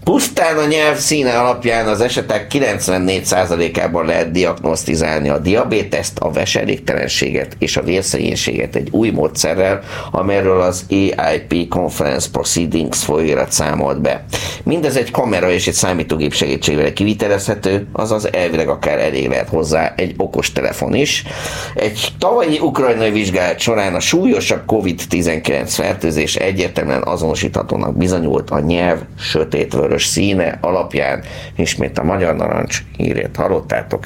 Pusztán a nyelv színe alapján az esetek 94%-ában lehet diagnosztizálni a diabétest, a veselégtelenséget és a vérszegénységet egy új módszerrel, amelyről az AIP Conference Proceedings folyóirat számolt be. Mindez egy kamera és egy számítógép segítségével kivitelezhető, azaz elvileg akár elég lehet hozzá egy okostelefon is. Egy tavalyi ukrajnai vizsgálat során a súlyosabb COVID-19 fertőzés egyértelműen azonosíthatónak bizonyult a nyelv sötétvörös színe alapján. Ismét a Magyar Narancs hírét hallottátok.